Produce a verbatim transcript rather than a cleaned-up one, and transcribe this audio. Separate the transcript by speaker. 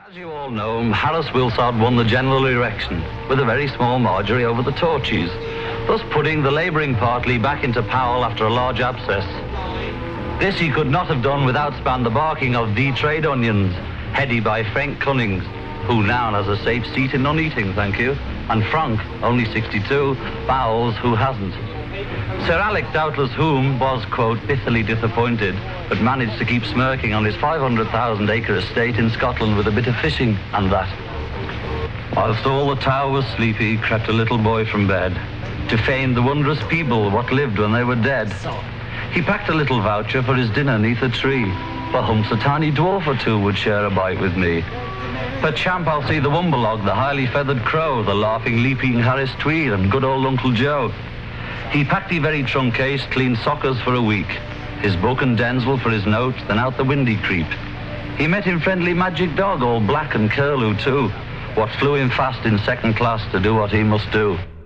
Speaker 1: As you all know, Harris Wilsard won the general election with a very small margery over the Tories, thus putting the labouring party back into power after a large abscess. This he could not have done without span the barking of the trade unions, headed by Frank Cunnings, who now has a safe seat in Nuneaton, thank you, and Frank, only sixty-two, Bowles, who hasn't. Sir Alec, doubtless whom, was, quote, bitterly disappointed, but managed to keep smirking on his five hundred thousand acre estate in Scotland with a bit of fishing and that. Whilst all the tower was sleepy, crept a little boy from bed, to feign the wondrous people what lived when they were dead. He packed a little voucher for his dinner neath a tree, perhumps a tiny dwarf or two would share a bite with me. Perchamp I'll see the Wumbalog, the highly feathered crow, the laughing, leaping Harris Tweed, and good old Uncle Joe. He packed the very trunk case, clean sockers for a week, his book and Denzil for his notes, then out the windy creep. He met him friendly magic dog, all black and curlew too, what flew him fast in second class to do what he must do.